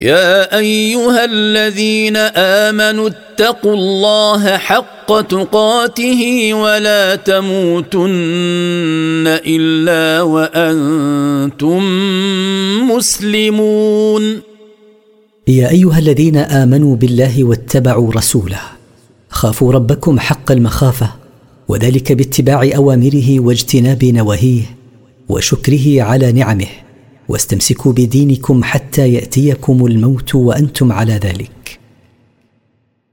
يا أيها الذين آمنوا اتقوا الله حق تقاته ولا تموتن إلا وأنتم مسلمون. يا أيها الذين آمنوا بالله واتبعوا رسوله خافوا ربكم حق المخافة، وذلك باتباع أوامره واجتناب نواهيه وشكره على نعمه، واستمسكوا بدينكم حتى يأتيكم الموت وأنتم على ذلك.